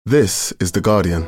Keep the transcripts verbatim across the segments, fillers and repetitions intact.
This is The Guardian.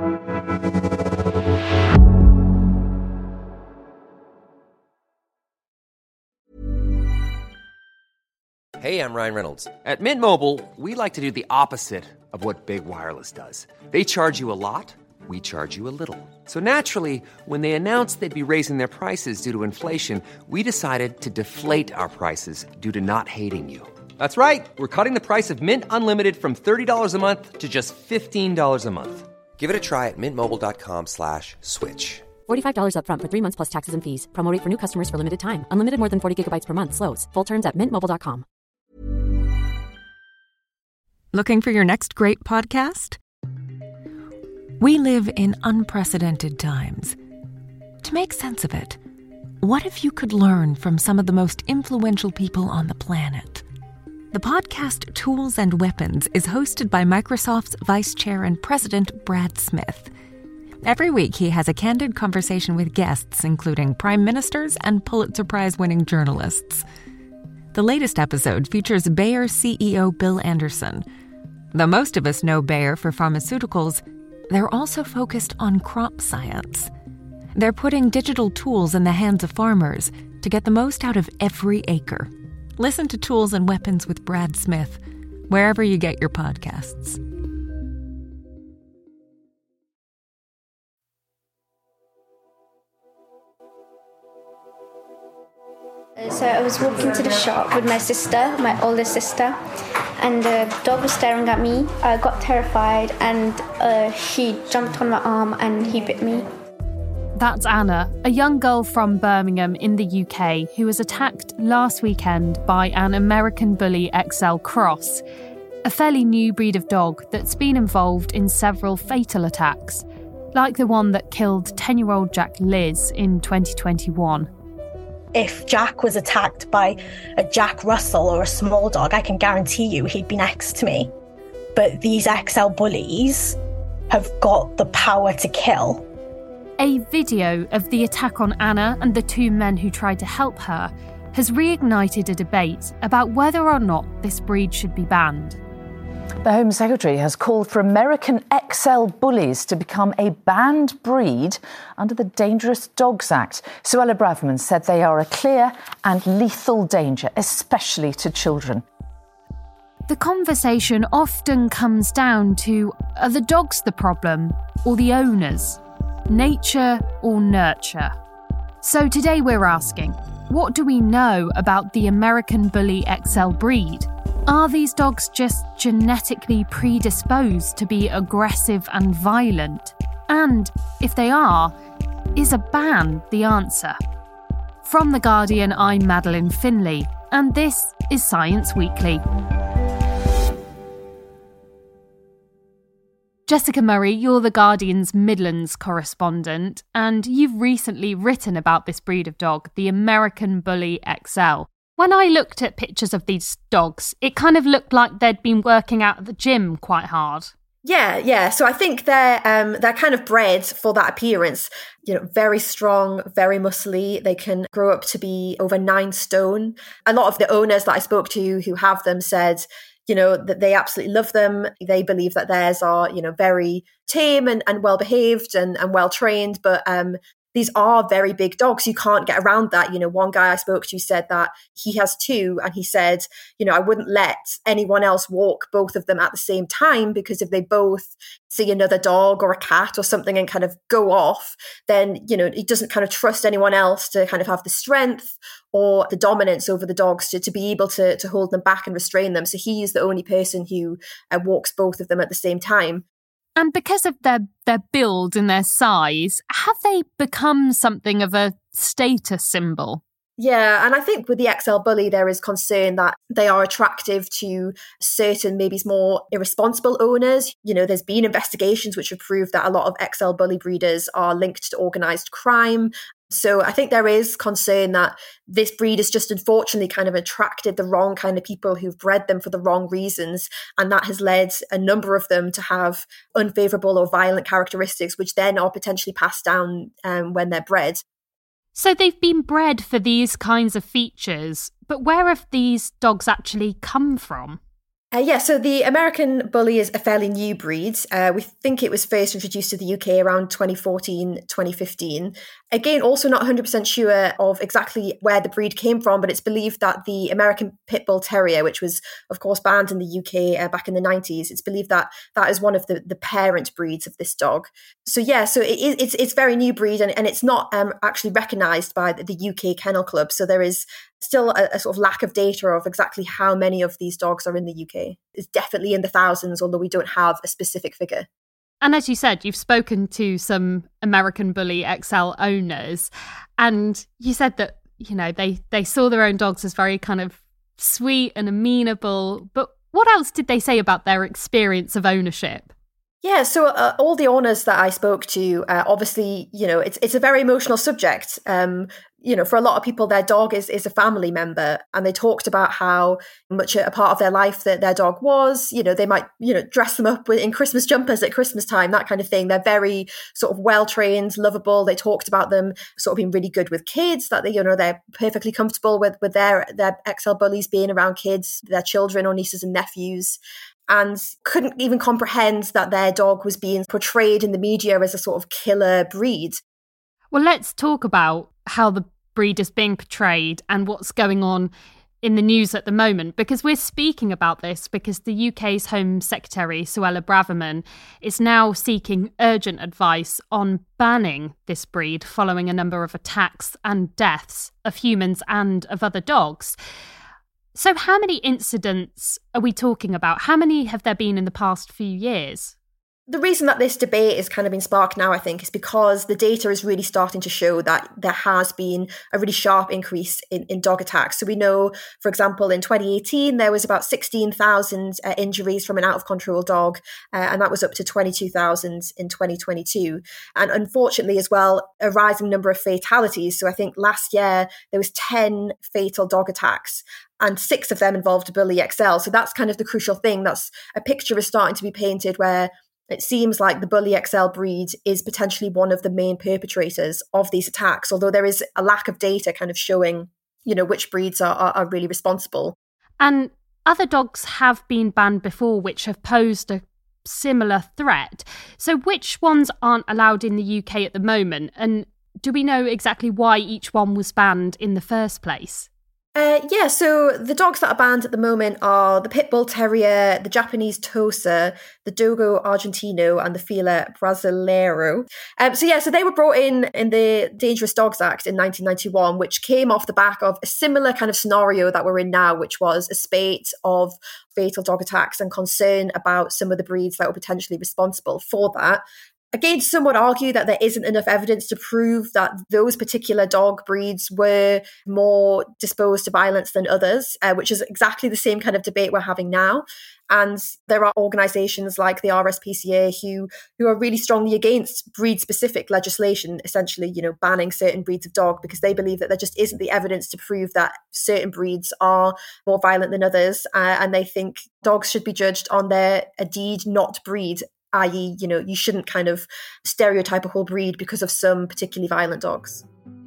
Hey, I'm Ryan Reynolds. At Mint Mobile, we like to do the opposite of what Big Wireless does. They charge you a lot, we charge you a little. So naturally, when they announced they'd be raising their prices due to inflation, we decided to deflate our prices due to not hating you. That's right. We're cutting the price of Mint Unlimited from thirty dollars a month to just fifteen dollars a month. Give it a try at mintmobile.com slash switch. forty-five dollars up front for three months plus taxes and fees. Promo rate for new customers for limited time. Unlimited more than forty gigabytes per month. Slows full terms at mint mobile dot com. Looking for your next great podcast? We live in unprecedented times. To make sense of it, what if you could learn from some of the most influential people on the planet? The podcast Tools and Weapons is hosted by Microsoft's Vice Chair and President Brad Smith. Every week, he has a candid conversation with guests, including prime ministers and Pulitzer Prize-winning journalists. The latest episode features Bayer C E O Bill Anderson. Though most of us know Bayer for pharmaceuticals, they're also focused on crop science. They're putting digital tools in the hands of farmers to get the most out of every acre. Listen to Tools and Weapons with Brad Smith, wherever you get your podcasts. So I was walking to the shop with my sister, my older sister, and the dog was staring at me. I got terrified and uh, he jumped on my arm and he bit me. That's Anna, a young girl from Birmingham in the U K who was attacked last weekend by an American Bully X L Cross, a fairly new breed of dog that's been involved in several fatal attacks, like the one that killed ten-year-old Jack Liz in twenty twenty-one. If Jack was attacked by a Jack Russell or a small dog, I can guarantee you he'd be next to me. But these X L bullies have got the power to kill. A video of the attack on Anna and the two men who tried to help her has reignited a debate about whether or not this breed should be banned. The Home Secretary has called for American X L bullies to become a banned breed under the Dangerous Dogs Act. Suella Braverman said they are a clear and lethal danger, especially to children. The conversation often comes down to, are the dogs the problem or the owners? Nature or nurture? So today we're asking, what do we know about the American Bully X L breed? Are these dogs just genetically predisposed to be aggressive and violent? And if they are, is a ban the answer? From The Guardian, I'm Madeleine Finlay, and this is Science Weekly. Jessica Murray, you're The Guardian's Midlands correspondent, and you've recently written about this breed of dog, the American Bully X L. When I looked at pictures of these dogs, it kind of looked like they'd been working out at the gym quite hard. Yeah, yeah. So I think they're um, they're kind of bred for that appearance. You know, very strong, very muscly. They can grow up to be over nine stone. A lot of the owners that I spoke to who have them said, you know, that they absolutely love them. They believe that theirs are, you know, very tame and, and well behaved and, and well trained, but um, these are very big dogs. You can't get around that. You know, one guy I spoke to said that he has two, and he said, you know, I wouldn't let anyone else walk both of them at the same time, because if they both see another dog or a cat or something and kind of go off, then, you know, he doesn't kind of trust anyone else to kind of have the strength or the dominance over the dogs to, to be able to, to hold them back and restrain them. So he is the only person who uh, walks both of them at the same time. And because of their, their build and their size, have they become something of a status symbol? Yeah, and I think with the X L Bully, there is concern that they are attractive to certain, maybe more irresponsible owners. You know, there's been investigations which have proved that a lot of X L Bully breeders are linked to organised crime. So I think there is concern that this breed has just unfortunately kind of attracted the wrong kind of people who've bred them for the wrong reasons. And that has led a number of them to have unfavourable or violent characteristics, which then are potentially passed down um, when they're bred. So they've been bred for these kinds of features, but where have these dogs actually come from? Uh, yeah, so the American Bully is a fairly new breed. Uh, we think it was first introduced to the U K around twenty fourteen, twenty fifteen. Again, also not one hundred percent sure of exactly where the breed came from, but it's believed that the American Pit Bull Terrier, which was, of course, banned in the U K uh, back in the nineties, it's believed that that is one of the, the parent breeds of this dog. So yeah, so it is, it's it's very new breed, and, and it's not um, actually recognised by the, the U K Kennel Club. So there is still a, a sort of lack of data of exactly how many of these dogs are in the U K. It's definitely in the thousands, although we don't have a specific figure. And as you said, you've spoken to some American Bully X L owners, and you said that, you know, they, they saw their own dogs as very kind of sweet and amenable. But what else did they say about their experience of ownership? Yeah, so uh, all the owners that I spoke to, uh, obviously, you know, it's it's a very emotional subject. Um, you know, for a lot of people, their dog is is a family member, and they talked about how much a part of their life that their dog was. You know, they might, you know, dress them up in Christmas jumpers at Christmas time, that kind of thing. They're very sort of well-trained, lovable. They talked about them sort of being really good with kids, that they, you know, they're perfectly comfortable with, with their, their X L bullies being around kids, their children or nieces and nephews, and couldn't even comprehend that their dog was being portrayed in the media as a sort of killer breed. Well, let's talk about how the breed is being portrayed and what's going on in the news at the moment, because we're speaking about this because the U K's Home Secretary, Suella Braverman, is now seeking urgent advice on banning this breed following a number of attacks and deaths of humans and of other dogs. So how many incidents are we talking about? How many have there been in the past few years? The reason that this debate is kind of been sparked now, I think, is because the data is really starting to show that there has been a really sharp increase in, in dog attacks. So we know, for example, in twenty eighteen, there was about sixteen thousand uh, injuries from an out-of-control dog, uh, and that was up to twenty-two thousand in twenty twenty-two. And unfortunately as well, a rising number of fatalities. So I think last year there was ten fatal dog attacks, and six of them involved Bully X L. So that's kind of the crucial thing. That's a picture is starting to be painted where it seems like the Bully X L breed is potentially one of the main perpetrators of these attacks, although there is a lack of data kind of showing, you know, which breeds are, are, are really responsible. And other dogs have been banned before which have posed a similar threat. So which ones aren't allowed in the U K at the moment? And do we know exactly why each one was banned in the first place? Uh, yeah, so the dogs that are banned at the moment are the Pit Bull Terrier, the Japanese Tosa, the Dogo Argentino, and the Fila Brasileiro. Um, so yeah, so they were brought in in the Dangerous Dogs Act in nineteen ninety-one, which came off the back of a similar kind of scenario that we're in now, which was a spate of fatal dog attacks and concern about some of the breeds that were potentially responsible for that. Again, some would argue that there isn't enough evidence to prove that those particular dog breeds were more disposed to violence than others, uh, which is exactly the same kind of debate we're having now. And there are organisations like the R S P C A who who are really strongly against breed-specific legislation, essentially, you know, banning certain breeds of dog, because they believe that there just isn't the evidence to prove that certain breeds are more violent than others, uh, and they think dogs should be judged on their a deed, not breed. that is, you know, you shouldn't kind of stereotype a whole breed because of some particularly violent dogs.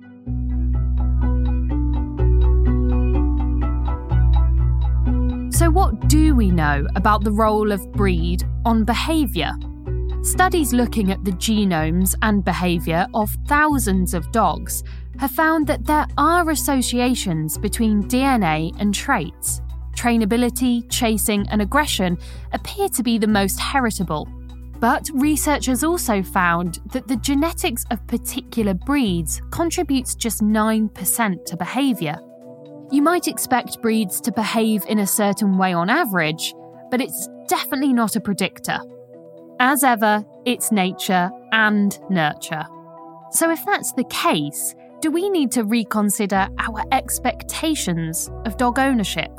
So what do we know about the role of breed on behaviour? Studies looking at the genomes and behaviour of thousands of dogs have found that there are associations between D N A and traits. Trainability, chasing and aggression appear to be the most heritable. But researchers also found that the genetics of particular breeds contributes just nine percent to behaviour. You might expect breeds to behave in a certain way on average, but it's definitely not a predictor. As ever, it's nature and nurture. So if that's the case, do we need to reconsider our expectations of dog ownership?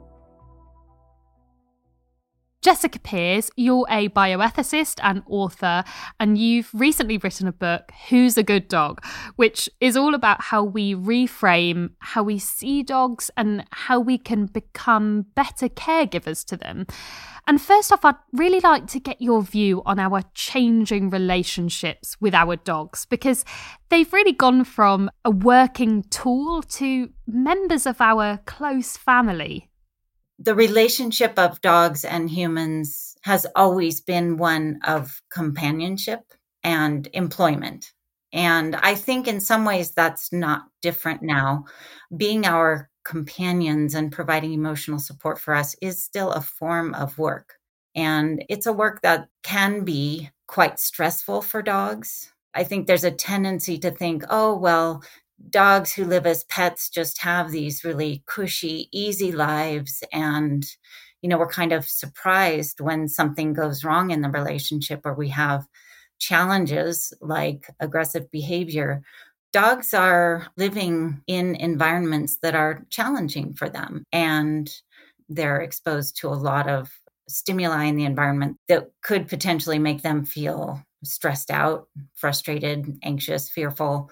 Jessica Pearce, you're a bioethicist and author, and you've recently written a book, Who's a Good Dog?, which is all about how we reframe how we see dogs and how we can become better caregivers to them. And first off, I'd really like to get your view on our changing relationships with our dogs, because they've really gone from a working tool to members of our close family. The relationship of dogs and humans has always been one of companionship and employment. And I think in some ways that's not different now. Being our companions and providing emotional support for us is still a form of work. And it's a work that can be quite stressful for dogs. I think there's a tendency to think, oh, well, dogs who live as pets just have these really cushy, easy lives. And, you know, we're kind of surprised when something goes wrong in the relationship or we have challenges like aggressive behavior. Dogs are living in environments that are challenging for them, and they're exposed to a lot of stimuli in the environment that could potentially make them feel stressed out, frustrated, anxious, fearful.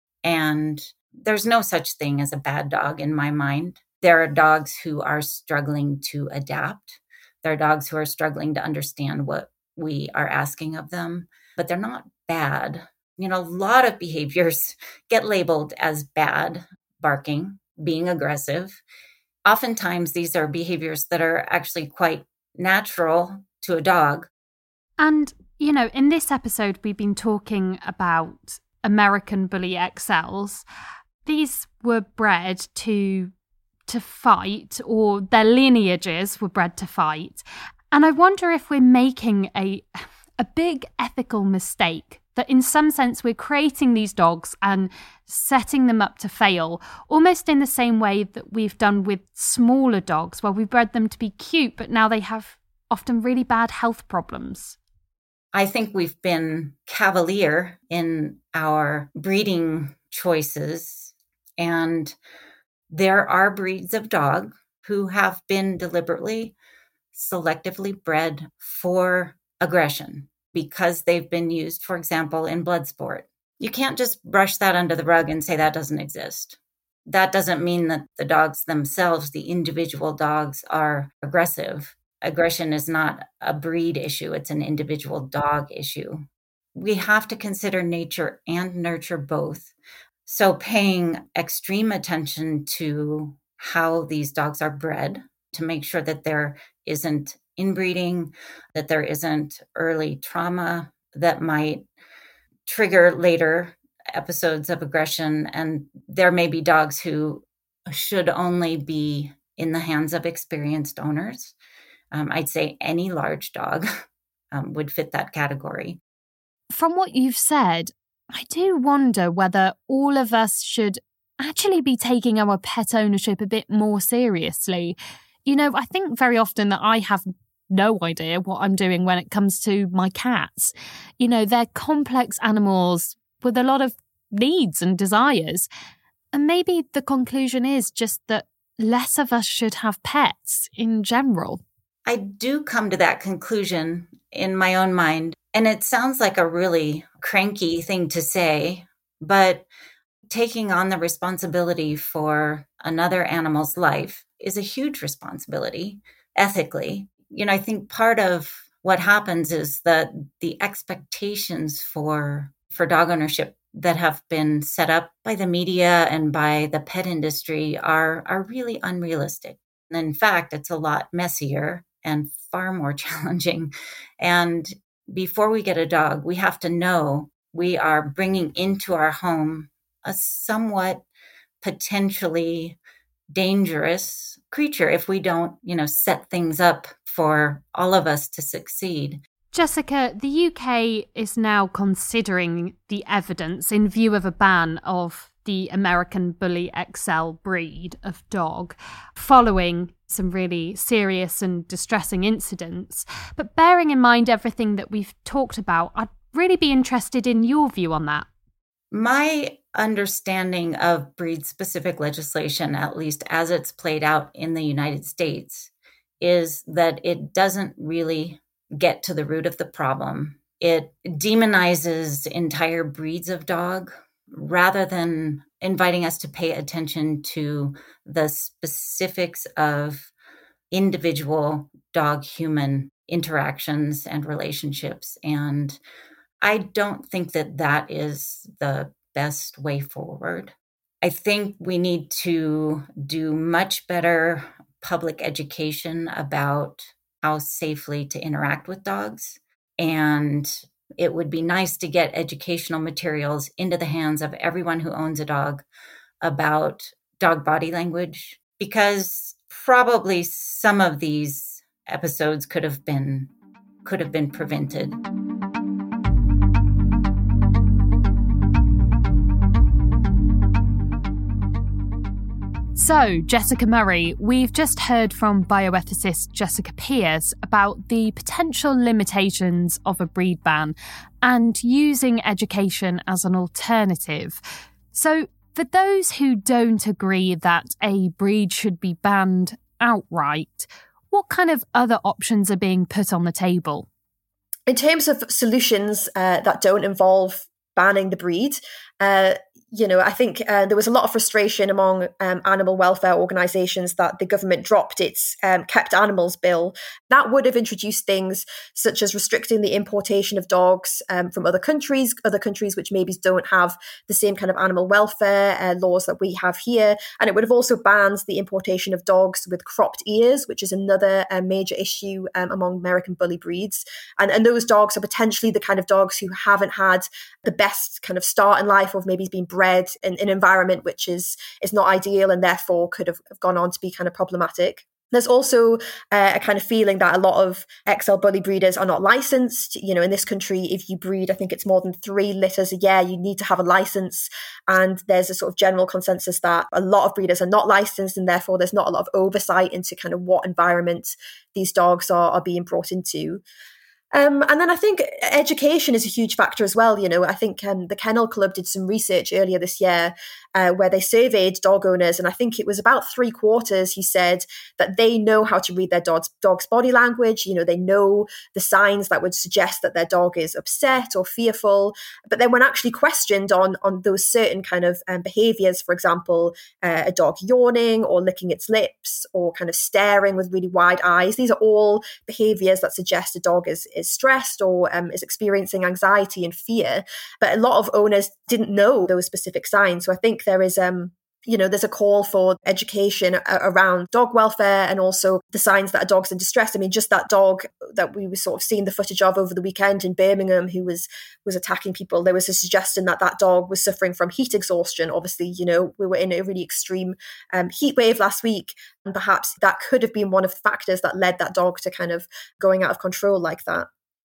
And there's no such thing as a bad dog in my mind. There are dogs who are struggling to adapt. There are dogs who are struggling to understand what we are asking of them, but they're not bad. You know, a lot of behaviors get labeled as bad: barking, being aggressive. Oftentimes, these are behaviors that are actually quite natural to a dog. And, you know, in this episode, we've been talking about American Bully X Ls. These were bred to to fight, or their lineages were bred to fight. And I wonder if we're making a a big ethical mistake, that in some sense we're creating these dogs and setting them up to fail, almost in the same way that we've done with smaller dogs, where we bred them to be cute, but now they have often really bad health problems. I think we've been cavalier in our breeding choices, and there are breeds of dog who have been deliberately, selectively bred for aggression because they've been used, for example, in blood sport. You can't just brush that under the rug and say that doesn't exist. That doesn't mean that the dogs themselves, the individual dogs, are aggressive. Aggression is not a breed issue, it's an individual dog issue. We have to consider nature and nurture both. So paying extreme attention to how these dogs are bred to make sure that there isn't inbreeding, that there isn't early trauma that might trigger later episodes of aggression. And there may be dogs who should only be in the hands of experienced owners. Um, I'd say any large dog um, would fit that category. From what you've said, I do wonder whether all of us should actually be taking our pet ownership a bit more seriously. You know, I think very often that I have no idea what I'm doing when it comes to my cats. You know, they're complex animals with a lot of needs and desires. And maybe the conclusion is just that less of us should have pets in general. I do come to that conclusion in my own mind. And it sounds like a really cranky thing to say, but taking on the responsibility for another animal's life is a huge responsibility ethically. You know, I think part of what happens is that the expectations for for dog ownership that have been set up by the media and by the pet industry are are really unrealistic. And in fact, it's a lot messier and far more challenging. And before we get a dog, we have to know we are bringing into our home a somewhat potentially dangerous creature if we don't, you know, set things up for all of us to succeed. Jessica, the U K is now considering the evidence in view of a ban of the American Bully X L breed of dog following some really serious and distressing incidents. But bearing in mind everything that we've talked about, I'd really be interested in your view on that. My understanding of breed-specific legislation, at least as it's played out in the United States, is that it doesn't really get to the root of the problem. It demonizes entire breeds of dog rather than inviting us to pay attention to the specifics of individual dog-human interactions and relationships. And I don't think that that is the best way forward. I think we need to do much better public education about how safely to interact with dogs. And it would be nice to get educational materials into the hands of everyone who owns a dog about dog body language, because probably some of these episodes could have been could have been prevented. So, Jessica Murray, we've just heard from bioethicist Jessica Pearce about the potential limitations of a breed ban and using education as an alternative. So, for those who don't agree that a breed should be banned outright, what kind of other options are being put on the table? In terms of solutions uh, that don't involve banning the breed, uh, you know, I think uh, there was a lot of frustration among um, animal welfare organisations that the government dropped its um, kept animals bill. That would have introduced things such as restricting the importation of dogs um, from other countries, other countries which maybe don't have the same kind of animal welfare uh, laws that we have here. And it would have also banned the importation of dogs with cropped ears, which is another uh, major issue um, among American bully breeds. And, and those dogs are potentially the kind of dogs who haven't had the best kind of start in life, or maybe been bred in, in an environment which is is not ideal and therefore could have, have gone on to be kind of problematic. There's also uh, a kind of feeling that a lot of X L bully breeders are not licensed. You know, in this country, if you breed, I think it's more than three litters a year, you need to have a license. And there's a sort of general consensus that a lot of breeders are not licensed, and therefore there's not a lot of oversight into kind of what environment these dogs are, are being brought into. Um, and then I think education is a huge factor as well. You know, I think um, the Kennel Club did some research earlier this year uh, where they surveyed dog owners. And I think it was about three quarters who said that they know how to read their dog's, dog's body language. You know, they know the signs that would suggest that their dog is upset or fearful. But then when actually questioned on, on those certain kind of um, behaviours, for example, uh, a dog yawning or licking its lips or kind of staring with really wide eyes, these are all behaviours that suggest a dog is, is stressed or um, is experiencing anxiety and fear. But a lot of owners didn't know those specific signs. So I think there is, um, you know, there's a call for education around dog welfare and also the signs that a dog's in distress. I mean, just that dog that we were sort of seeing the footage of over the weekend in Birmingham who was was attacking people, there was a suggestion that that dog was suffering from heat exhaustion. Obviously, you know, we were in a really extreme um, heat wave last week, and perhaps that could have been one of the factors that led that dog to kind of going out of control like that.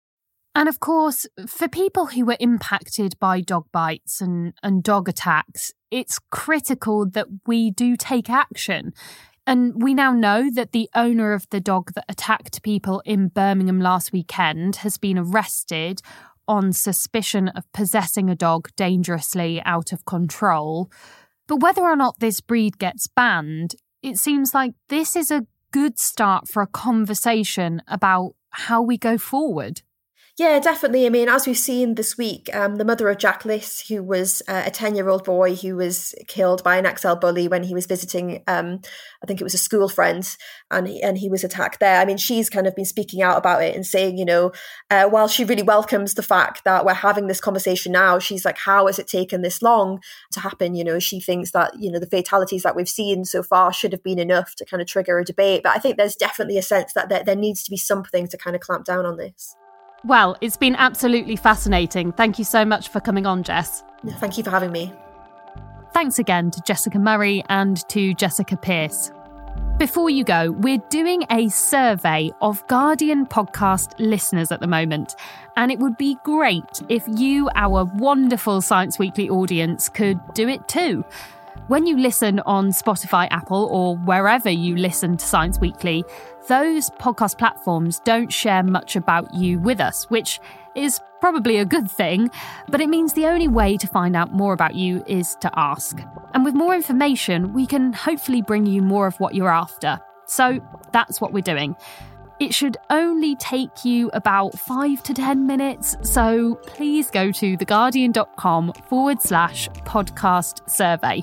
And of course, for people who were impacted by dog bites and, and dog attacks, it's critical that we do take action. And we now know that the owner of the dog that attacked people in Birmingham last weekend has been arrested on suspicion of possessing a dog dangerously out of control. But whether or not this breed gets banned, it seems like this is a good start for a conversation about how we go forward. Yeah, definitely. I mean, as we've seen this week, um, the mother of Jack Liss, who was uh, a ten-year-old boy who was killed by an X L bully when he was visiting, um, I think it was a school friend, and he, and he was attacked there. I mean, she's kind of been speaking out about it and saying, you know, uh, while she really welcomes the fact that we're having this conversation now, she's like, how has it taken this long to happen? You know, she thinks that, you know, the fatalities that we've seen so far should have been enough to kind of trigger a debate. But I think there's definitely a sense that there, there needs to be something to kind of clamp down on this. Well, it's been absolutely fascinating. Thank you so much for coming on, Jess. Thank you for having me. Thanks again to Jessica Murray and to Jessica Pearce. Before you go, we're doing a survey of Guardian podcast listeners at the moment, and it would be great if you, our wonderful Science Weekly audience, could do it too. When you listen on Spotify, Apple, or wherever you listen to Science Weekly, those podcast platforms don't share much about you with us, which is probably a good thing, but it means the only way to find out more about you is to ask. And with more information, we can hopefully bring you more of what you're after. So that's what we're doing. It should only take you about five to ten minutes, so please go to theguardian.com forward slash podcast survey.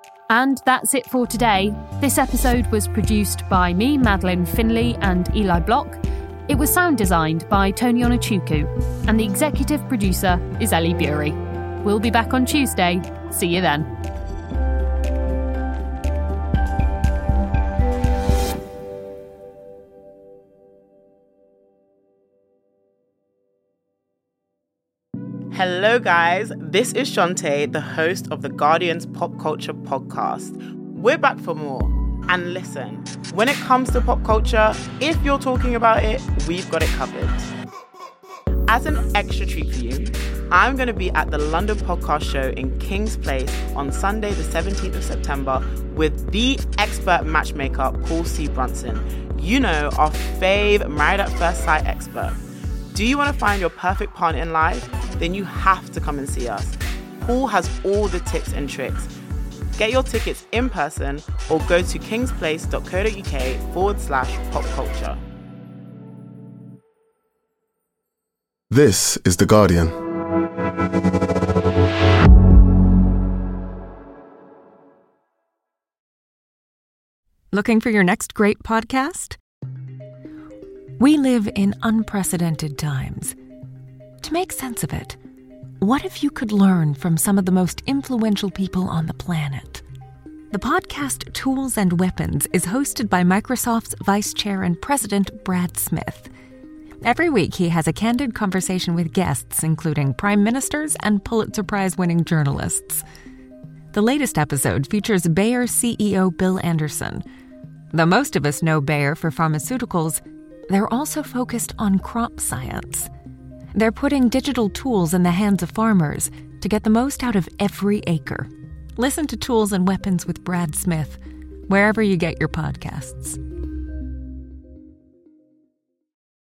And that's it for today. This episode was produced by me, Madeline Finley, and Eli Block. It was sound designed by Tony Onuchukwu, and the executive producer is Ellie Bury. We'll be back on Tuesday. See you then. Hello, guys. This is Shantae, the host of the Guardian's Pop Culture Podcast. We're back for more. And listen, when it comes to pop culture, if you're talking about it, we've got it covered. As an extra treat for you, I'm going to be at the London Podcast Show in King's Place on Sunday, the seventeenth of September, with the expert matchmaker, Paul C. Brunson. You know, our fave Married at First Sight expert. Do you want to find your perfect partner in life? Then you have to come and see us. Paul has all the tips and tricks. Get your tickets in person or go to kingsplace.co.uk forward slash pop culture. This is The Guardian. Looking for your next great podcast? We live in unprecedented times. To make sense of it, what if you could learn from some of the most influential people on the planet? The podcast Tools and Weapons is hosted by Microsoft's Vice Chair and President Brad Smith. Every week, he has a candid conversation with guests, including prime ministers and Pulitzer Prize-winning journalists. The latest episode features Bayer C E O Bill Anderson. Though most of us know Bayer for pharmaceuticals, they're also focused on crop science. They're putting digital tools in the hands of farmers to get the most out of every acre. Listen to Tools and Weapons with Brad Smith, wherever you get your podcasts.